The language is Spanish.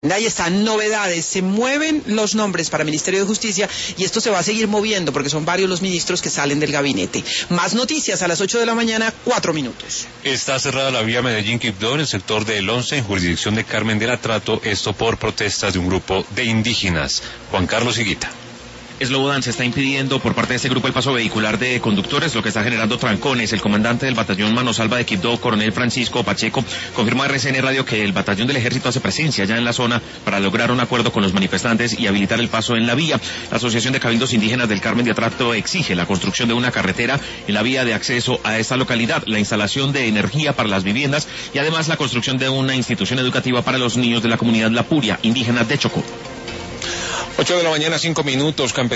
Ahí están novedades, se mueven los nombres para Ministerio de Justicia y esto se va a seguir moviendo porque son varios los ministros que salen del gabinete. Más noticias a las 8 de la mañana, 4 minutos. Está cerrada la vía Medellín-Quibdó en el sector del 11 en jurisdicción de Carmen del Atrato, esto por protestas de un grupo de indígenas. Juan Carlos Higuita. Slobodan se está impidiendo por parte de este grupo el paso vehicular de conductores, lo que está generando trancones. El comandante del batallón Manosalva de Quibdó, coronel Francisco Pacheco, confirmó a RCN Radio que el batallón del ejército hace presencia ya en la zona para lograr un acuerdo con los manifestantes y habilitar el paso en la vía. La Asociación de Cabildos Indígenas del Carmen de Atrato exige la construcción de una carretera en la vía de acceso a esta localidad, la instalación de energía para las viviendas y además la construcción de una institución educativa para los niños de la comunidad Lapuria, indígena de Chocó. 8 de la mañana, 5 minutos, campesinos.